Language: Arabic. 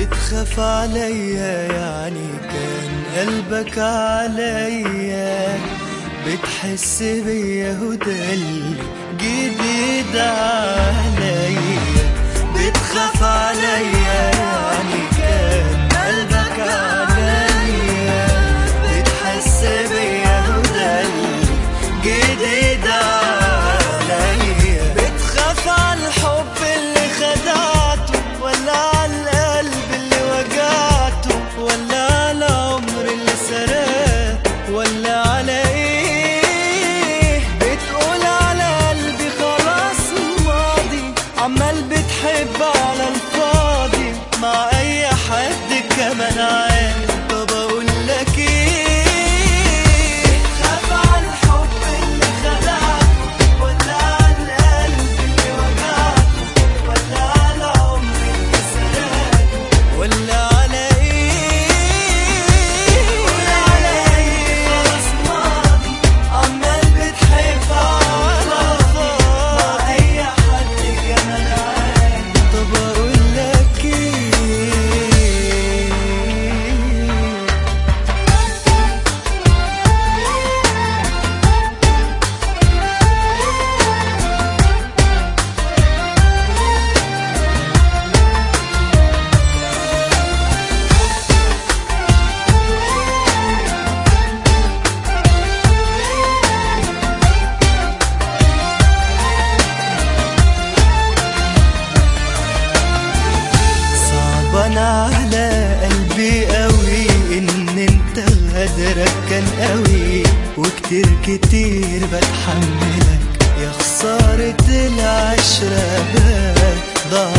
بتخاف عليا يعني كان قلبك عليا، بتحس بيا وده اللي جديد عليا. بتخاف عليا يعني كان قلبك عليا، بتحس بيا وده اللي جديد عليا. بتخاف على الحب اللي خدعته، ولا على القلب اللي وجعته، ولا على العمر اللي سرقته، ولا على ايه؟ بتقول على قلبي خلاص ماضي، عمال بتحب على الفاضي مع اي حد كمان عادي. طب اقول لك ايه؟ بتخاف على الحب اللي خدعته، ولا على القلب اللي وجعته، ولا على العمر اللي سرقته، ولا على ايه؟ بتقول على ايه؟ خلاص ماضي، عمال بتحب على الفاضي مع اي حد كمان عادي. طب اقول لك ايه؟ صعبان على قلبي قوي ان انت غدرك كان قوي، وكتير كتير بتحملك يا خسارة العشرة. ضاع